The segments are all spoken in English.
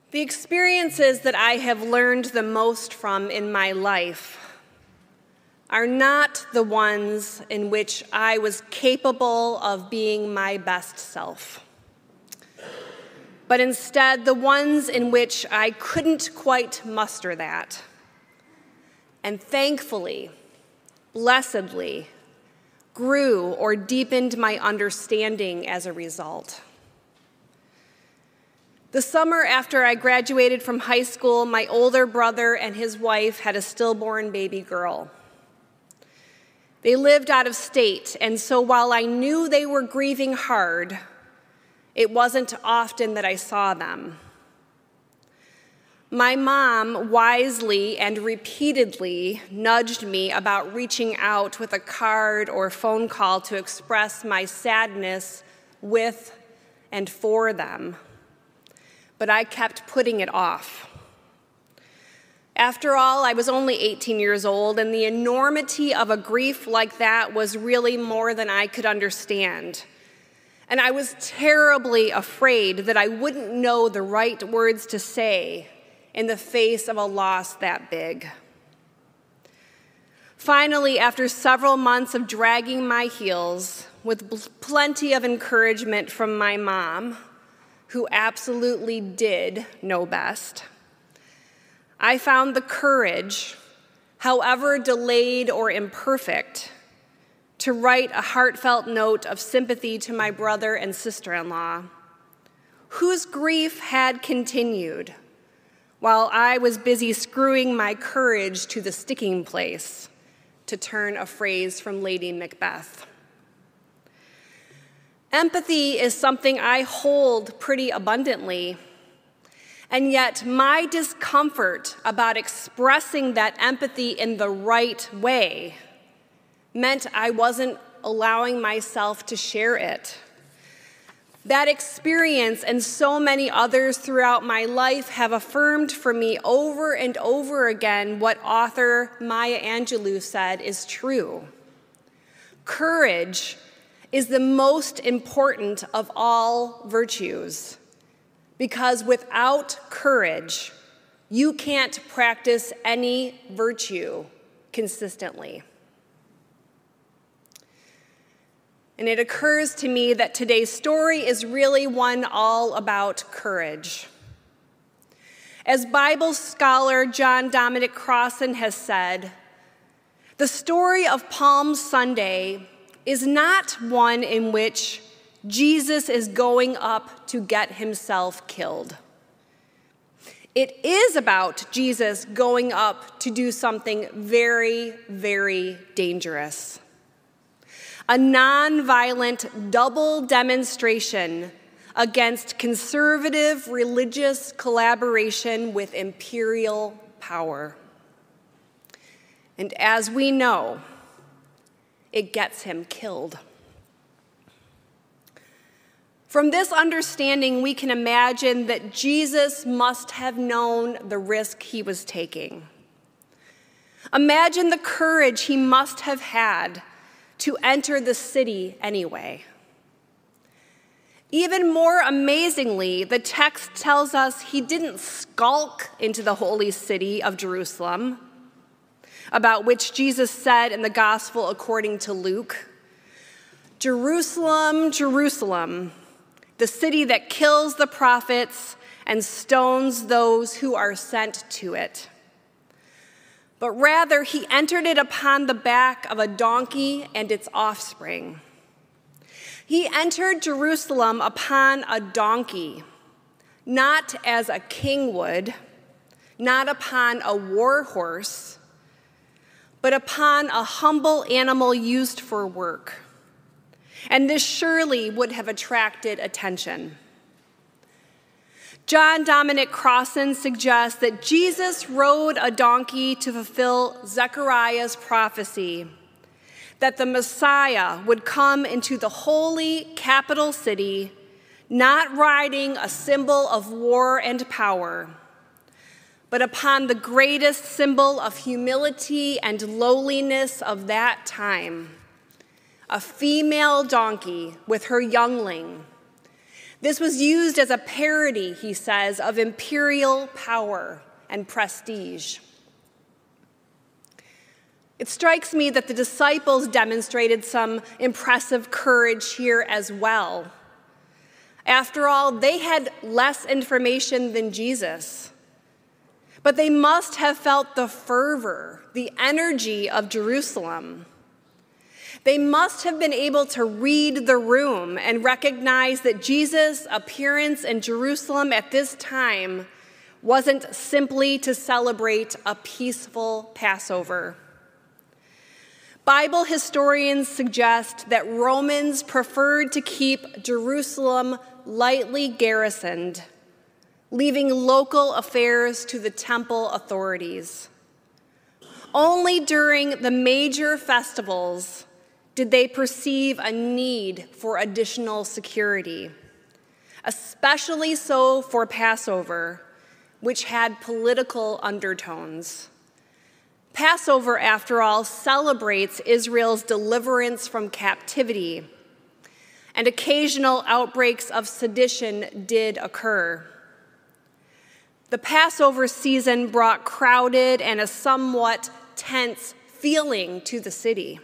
The experiences that I have learned the most from in my life are not the ones in which I was capable of being my best self, but instead the ones in which I couldn't quite muster that. And thankfully, blessedly, grew or deepened my understanding as a result. The summer after I graduated from high school, my older brother and his wife had a stillborn baby girl. They lived out of state, and so while I knew they were grieving hard, it wasn't often that I saw them. My mom wisely and repeatedly nudged me about reaching out with a card or phone call to express my sadness with and for them, but I kept putting it off. After all, I was only 18 years old, and the enormity of a grief like that was really more than I could understand. And I was terribly afraid that I wouldn't know the right words to say in the face of a loss that big. Finally, after several months of dragging my heels, with plenty of encouragement from my mom, who absolutely did know best, I found the courage, however delayed or imperfect, to write a heartfelt note of sympathy to my brother and sister-in-law, whose grief had continued while I was busy screwing my courage to the sticking place, to turn a phrase from Lady Macbeth. Empathy is something I hold pretty abundantly, and yet my discomfort about expressing that empathy in the right way meant I wasn't allowing myself to share it. That experience and so many others throughout my life have affirmed for me over and over again what author Maya Angelou said is true. Courage is the most important of all virtues, because without courage, you can't practice any virtue consistently. And it occurs to me that today's story is really one all about courage. As Bible scholar John Dominic Crossan has said, the story of Palm Sunday is not one in which Jesus is going up to get himself killed. It is about Jesus going up to do something very, very dangerous. A nonviolent double demonstration against conservative religious collaboration with imperial power. And as we know, it gets him killed. From this understanding, we can imagine that Jesus must have known the risk he was taking. Imagine the courage he must have had to enter the city anyway. Even more amazingly, the text tells us he didn't skulk into the holy city of Jerusalem, about which Jesus said in the Gospel according to Luke, "Jerusalem, Jerusalem, the city that kills the prophets and stones those who are sent to it." But rather, he entered it upon the back of a donkey and its offspring. He entered Jerusalem upon a donkey, not as a king would, not upon a war horse, but upon a humble animal used for work. And this surely would have attracted attention. John Dominic Crossan suggests that Jesus rode a donkey to fulfill Zechariah's prophecy that the Messiah would come into the holy capital city, not riding a symbol of war and power, but upon the greatest symbol of humility and lowliness of that time, a female donkey with her youngling, This was used as a parody, he says, of imperial power and prestige. It strikes me that the disciples demonstrated some impressive courage here as well. After all, they had less information than Jesus. But they must have felt the fervor, the energy of Jerusalem. They must have been able to read the room and recognize that Jesus' appearance in Jerusalem at this time wasn't simply to celebrate a peaceful Passover. Bible historians suggest that Romans preferred to keep Jerusalem lightly garrisoned, leaving local affairs to the temple authorities. Only during the major festivals did they perceive a need for additional security, especially so for Passover, which had political undertones. Passover, after all, celebrates Israel's deliverance from captivity, and occasional outbreaks of sedition did occur. The Passover season brought crowded and a somewhat tense feeling to the city.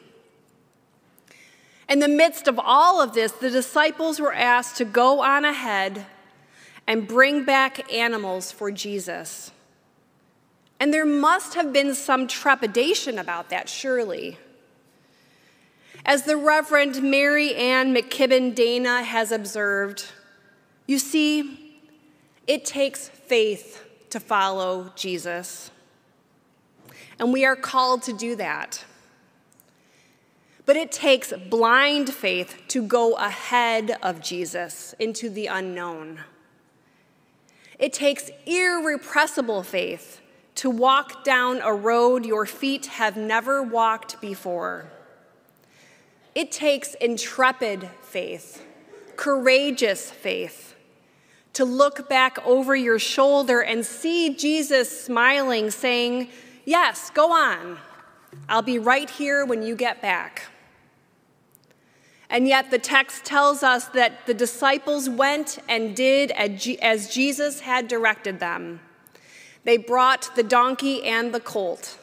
In the midst of all of this, the disciples were asked to go on ahead and bring back animals for Jesus. And there must have been some trepidation about that, surely. As the Reverend Mary Ann McKibben Dana has observed, you see, it takes faith to follow Jesus. And we are called to do that. But it takes blind faith to go ahead of Jesus into the unknown. It takes irrepressible faith to walk down a road your feet have never walked before. It takes intrepid faith, courageous faith, to look back over your shoulder and see Jesus smiling, saying, "Yes, go on. I'll be right here when you get back." And yet the text tells us that the disciples went and did as Jesus had directed them. They brought the donkey and the colt.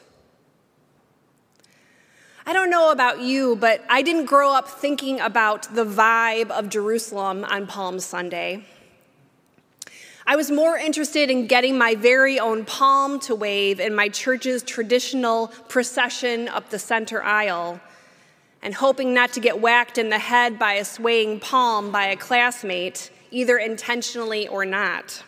I don't know about you, but I didn't grow up thinking about the vibe of Jerusalem on Palm Sunday. I was more interested in getting my very own palm to wave in my church's traditional procession up the center aisle, and hoping not to get whacked in the head by a swaying palm by a classmate, either intentionally or not.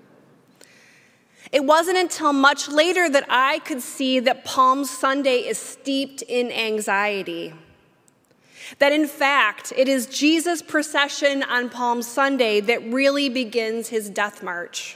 It wasn't until much later that I could see that Palm Sunday is steeped in anxiety. That in fact, it is Jesus' procession on Palm Sunday that really begins his death march.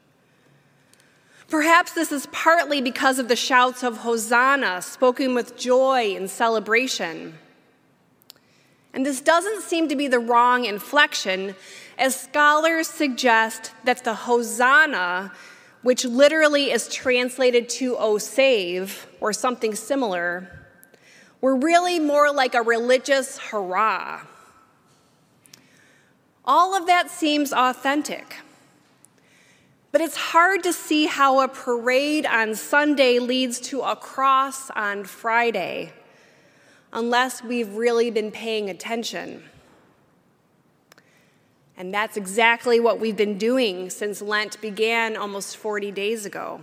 Perhaps this is partly because of the shouts of Hosanna spoken with joy and celebration. And this doesn't seem to be the wrong inflection, as scholars suggest that the Hosanna, which literally is translated to "O save," or something similar, were really more like a religious hurrah. All of that seems authentic. But it's hard to see how a parade on Sunday leads to a cross on Friday, unless we've really been paying attention. And that's exactly what we've been doing since Lent began almost 40 days ago.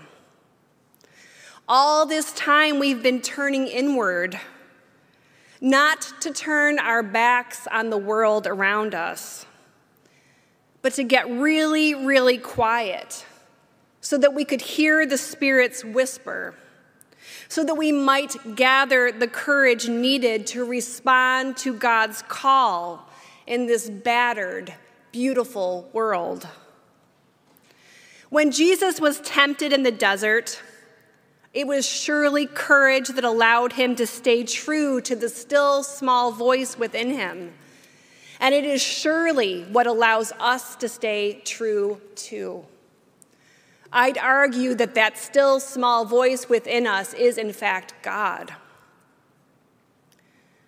All this time we've been turning inward, not to turn our backs on the world around us, but to get really, really quiet so that we could hear the Spirit's whisper, so that we might gather the courage needed to respond to God's call in this battered, beautiful world. When Jesus was tempted in the desert, it was surely courage that allowed him to stay true to the still small voice within him. And it is surely what allows us to stay true too. I'd argue that that still small voice within us is in fact God.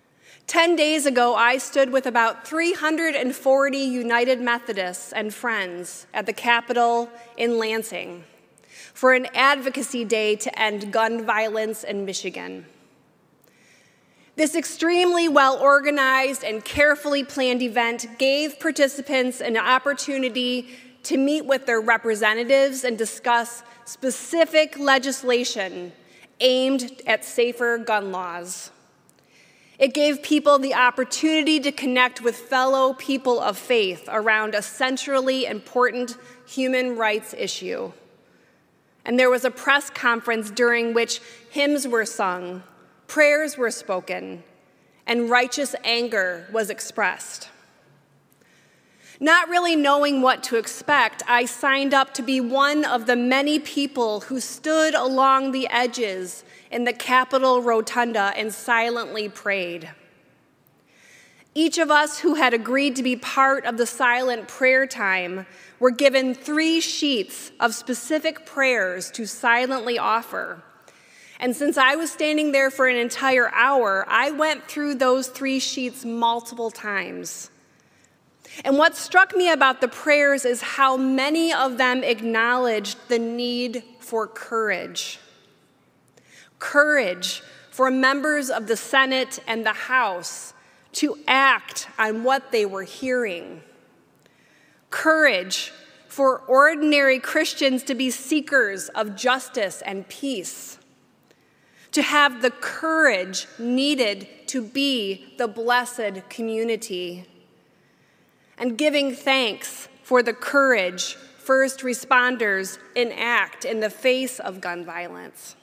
10 days ago, I stood with about 340 United Methodists and friends at the Capitol in Lansing for an advocacy day to end gun violence in Michigan. This extremely well-organized and carefully planned event gave participants an opportunity to meet with their representatives and discuss specific legislation aimed at safer gun laws. It gave people the opportunity to connect with fellow people of faith around a centrally important human rights issue. And there was a press conference during which hymns were sung, prayers were spoken, and righteous anger was expressed. Not really knowing what to expect, I signed up to be one of the many people who stood along the edges in the Capitol Rotunda and silently prayed. Each of us who had agreed to be part of the silent prayer time were given 3 sheets of specific prayers to silently offer. And since I was standing there for an entire hour, I went through those 3 sheets multiple times. And what struck me about the prayers is how many of them acknowledged the need for courage. Courage for members of the Senate and the House to act on what they were hearing. Courage for ordinary Christians to be seekers of justice and peace. To have the courage needed to be the blessed community. And giving thanks for the courage first responders enact in the face of gun violence.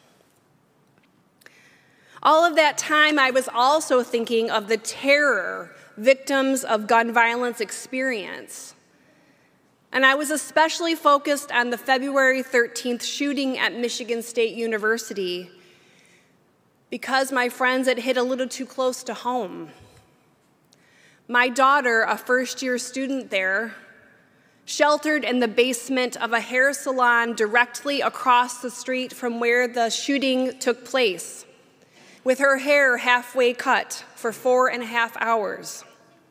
All of that time, I was also thinking of the terror victims of gun violence experience. And I was especially focused on the February 13th shooting at Michigan State University because, my friends, it hit a little too close to home. My daughter, a first-year student there, sheltered in the basement of a hair salon directly across the street from where the shooting took place, with her hair halfway cut for 4.5 hours.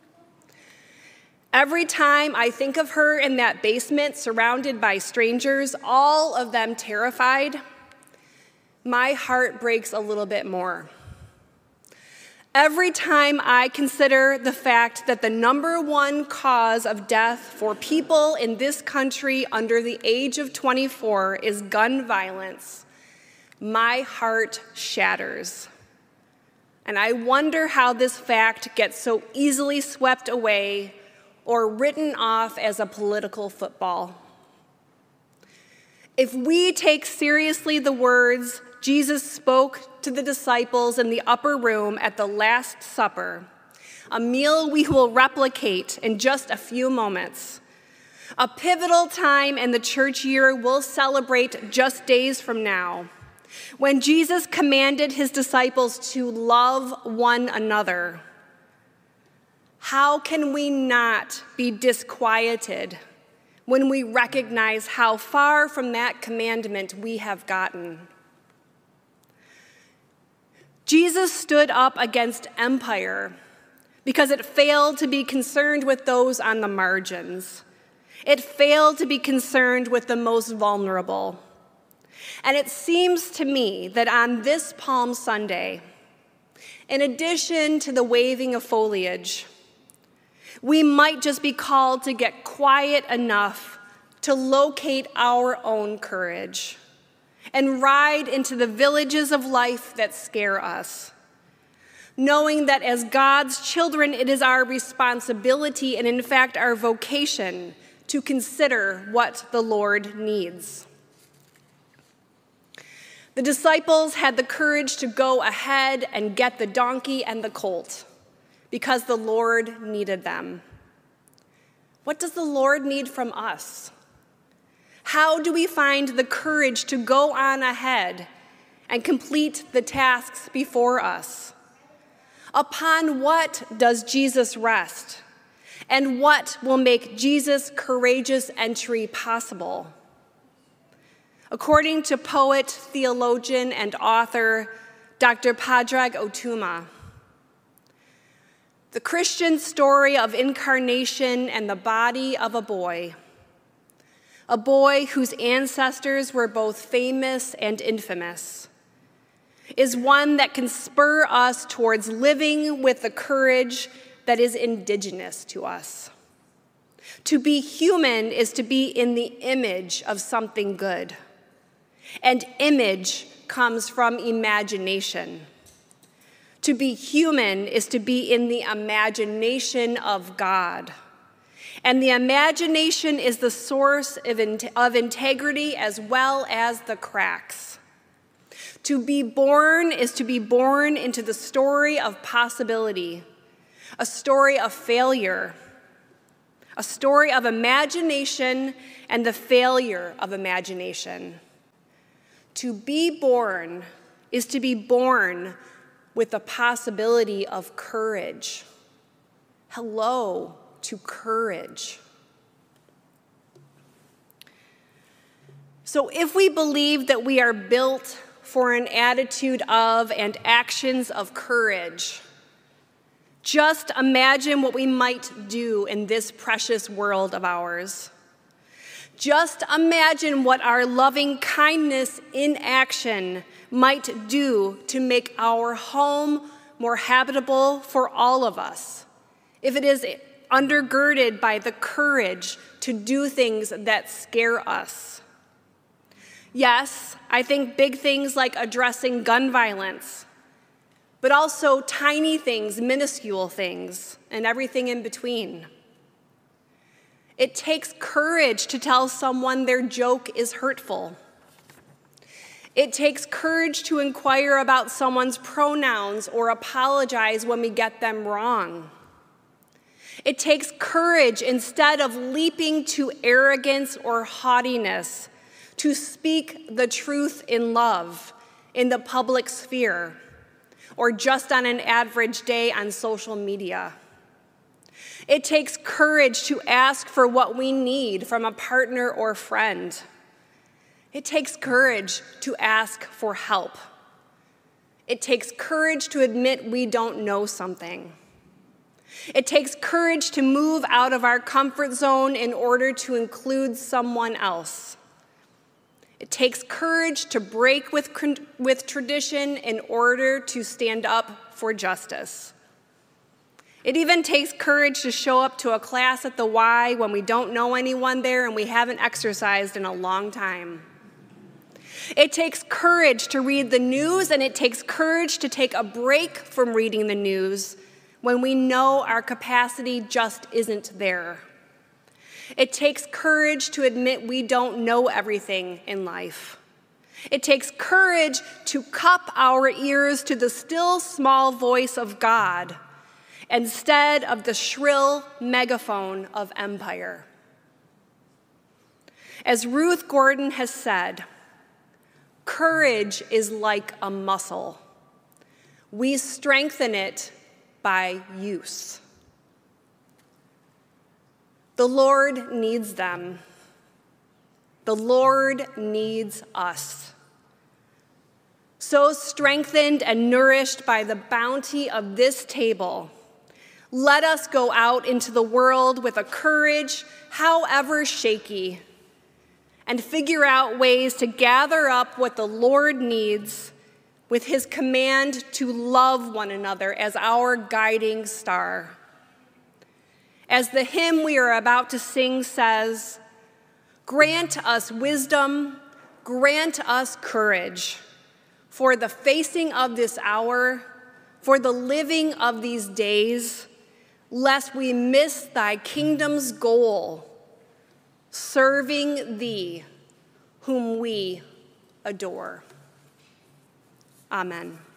Every time I think of her in that basement surrounded by strangers, all of them terrified, my heart breaks a little bit more. Every time I consider the fact that the #1 cause of death for people in this country under the age of 24 is gun violence, my heart shatters. And I wonder how this fact gets so easily swept away or written off as a political football. If we take seriously the words Jesus spoke to the disciples in the upper room at the Last Supper, a meal we will replicate in just a few moments, a pivotal time in the church year we'll celebrate just days from now, when Jesus commanded his disciples to love one another, how can we not be disquieted when we recognize how far from that commandment we have gotten? Jesus stood up against empire because it failed to be concerned with those on the margins. It failed to be concerned with the most vulnerable. And it seems to me that on this Palm Sunday, in addition to the waving of foliage, we might just be called to get quiet enough to locate our own courage and ride into the villages of life that scare us, knowing that as God's children, it is our responsibility and, in fact, our vocation to consider what the Lord needs. The disciples had the courage to go ahead and get the donkey and the colt because the Lord needed them. What does the Lord need from us? How do we find the courage to go on ahead and complete the tasks before us? Upon what does Jesus rest? And what will make Jesus' courageous entry possible? According to poet, theologian, and author Dr. Padraig Otuma, The Christian story of incarnation and the body of a boy whose ancestors were both famous and infamous, is one that can spur us towards living with the courage that is indigenous to us. To be human is to be in the image of something good, and image comes from imagination. To be human is to be in the imagination of God. And the imagination is the source of integrity as well as the cracks. To be born is to be born into the story of possibility, a story of failure, a story of imagination and the failure of imagination. To be born is to be born with the possibility of courage. Hello to courage. So if we believe that we are built for an attitude of and actions of courage, just imagine what we might do in this precious world of ours. Just imagine what our loving kindness in action might do to make our home more habitable for all of us, if it is undergirded by the courage to do things that scare us. Yes, I think big things like addressing gun violence, but also tiny things, minuscule things, and everything in between. It takes courage to tell someone their joke is hurtful. It takes courage to inquire about someone's pronouns or apologize when we get them wrong. It takes courage, instead of leaping to arrogance or haughtiness, to speak the truth in love in the public sphere or just on an average day on social media. It takes courage to ask for what we need from a partner or friend. It takes courage to ask for help. It takes courage to admit we don't know something. It takes courage to move out of our comfort zone in order to include someone else. It takes courage to break with tradition in order to stand up for justice. It even takes courage to show up to a class at the Y when we don't know anyone there and we haven't exercised in a long time. It takes courage to read the news, and it takes courage to take a break from reading the news when we know our capacity just isn't there. It takes courage to admit we don't know everything in life. It takes courage to cup our ears to the still small voice of God instead of the shrill megaphone of empire. As Ruth Gordon has said, courage is like a muscle. We strengthen it by use. The Lord needs them. The Lord needs us. So strengthened and nourished by the bounty of this table, let us go out into the world with a courage, however shaky, and figure out ways to gather up what the Lord needs with his command to love one another as our guiding star. As the hymn we are about to sing says, grant us wisdom, grant us courage for the facing of this hour, for the living of these days, lest we miss thy kingdom's goal, serving thee, whom we adore. Amen.